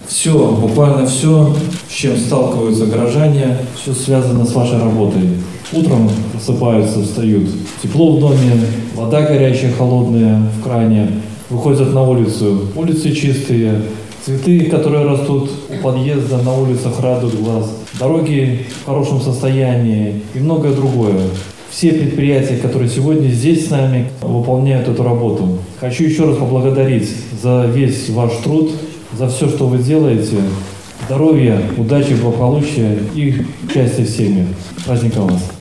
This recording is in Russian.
Все, буквально все, с чем сталкиваются горожане, все связано с вашей работой. Утром просыпаются, встают, тепло в доме, вода горячая, холодная в кране, выходят на улицу, улицы чистые, цветы, которые растут у подъезда, на улицах радуют глаз, дороги в хорошем состоянии и многое другое. Все предприятия, которые сегодня здесь с нами, выполняют эту работу. Хочу еще раз поблагодарить за весь ваш труд, за все, что вы делаете. Здоровья, удачи, благополучия и счастья в семье. С праздником вас!